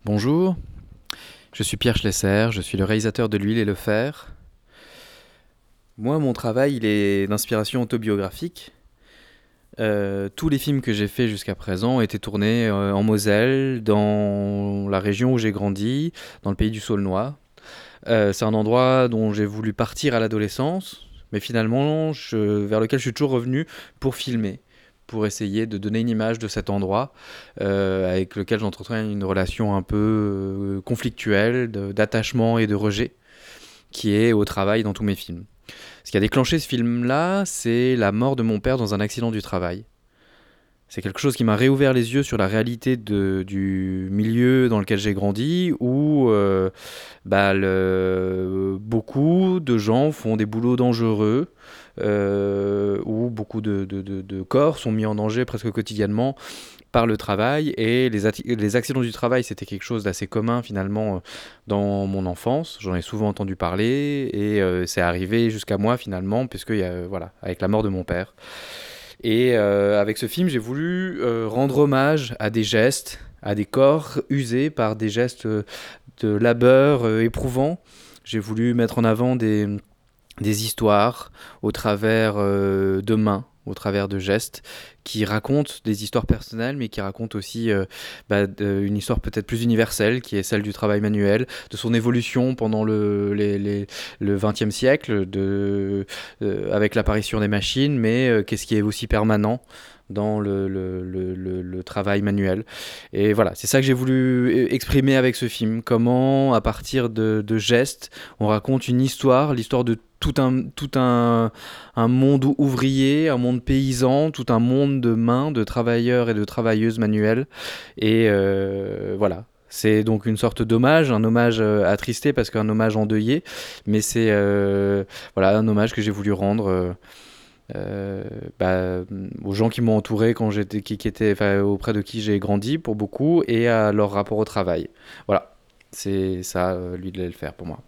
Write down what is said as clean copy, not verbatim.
Bonjour, je suis Pierre Schlesser, je suis le réalisateur de L'Huile et le Fer. Moi, mon travail, il est d'inspiration autobiographique. Tous les films que j'ai faits jusqu'à présent ont été tournés en Moselle, dans la région où j'ai grandi, dans le pays du Saulnois. C'est un endroit dont j'ai voulu partir à l'adolescence, mais finalement vers lequel je suis toujours revenu pour filmer, pour essayer de donner une image de cet endroit avec lequel j'entretiens une relation un peu conflictuelle, d'attachement et de rejet, qui est au travail dans tous mes films. Ce qui a déclenché ce film-là, c'est la mort de mon père dans un accident du travail. C'est quelque chose qui m'a réouvert les yeux sur la réalité du milieu dans lequel j'ai grandi, où beaucoup de gens font des boulots dangereux, où beaucoup de corps sont mis en danger presque quotidiennement par le travail. Et les accidents du travail, c'était quelque chose d'assez commun finalement dans mon enfance. J'en ai souvent entendu parler, et c'est arrivé jusqu'à moi finalement, puisque voilà, avec la mort de mon père. Et avec ce film, j'ai voulu rendre hommage à des gestes, à des corps usés par des gestes de labeur éprouvants. J'ai voulu mettre en avant des histoires au travers de mains, au travers de gestes, qui racontent des histoires personnelles, mais qui racontent aussi une histoire peut-être plus universelle, qui est celle du travail manuel, de son évolution pendant le XXe siècle, avec l'apparition des machines, mais qu'est-ce qui est aussi permanent dans le travail manuel. Et voilà, c'est ça que j'ai voulu exprimer avec ce film. Comment, à partir de gestes, on raconte une histoire, l'histoire de tout un monde ouvrier, un monde paysan, tout un monde de mains, de travailleurs et de travailleuses manuelles. Et voilà. C'est donc une sorte d'hommage, un hommage attristé parce qu'un hommage endeuillé, mais c'est voilà, un hommage que j'ai voulu rendre euh, bah, aux gens qui m'ont entouré quand qui étaient, auprès de qui j'ai grandi pour beaucoup, et à leur rapport au travail. Voilà, c'est ça, lui de le faire pour moi.